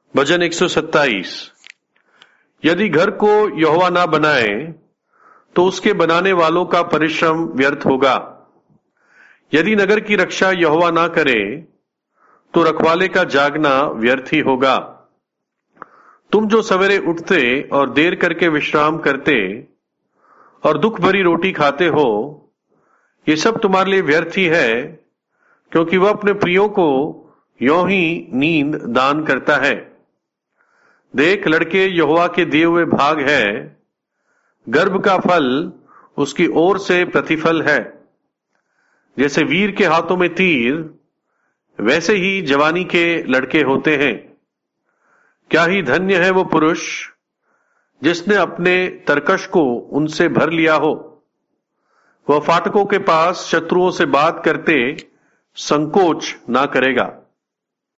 भजन 127। यदि घर को यहोवा ना बनाए तो उसके बनाने वालों का परिश्रम व्यर्थ होगा। यदि नगर की रक्षा यहोवा ना करे तो रखवाले का जागना व्यर्थ ही होगा। तुम जो सवेरे उठते और देर करके विश्राम करते और दुख भरी रोटी खाते हो, ये सब तुम्हारे लिए व्यर्थ ही है, क्योंकि वह अपने प्रियों को यों ही नींद दान करता है। देख, लड़के यहोवा के दिए हुए भाग है, गर्भ का फल उसकी ओर से प्रतिफल है। जैसे वीर के हाथों में तीर, वैसे ही जवानी के लड़के होते हैं। क्या ही धन्य है वो पुरुष जिसने अपने तरकश को उनसे भर लिया हो। वह फाटकों के पास शत्रुओं से बात करते संकोच ना करेगा।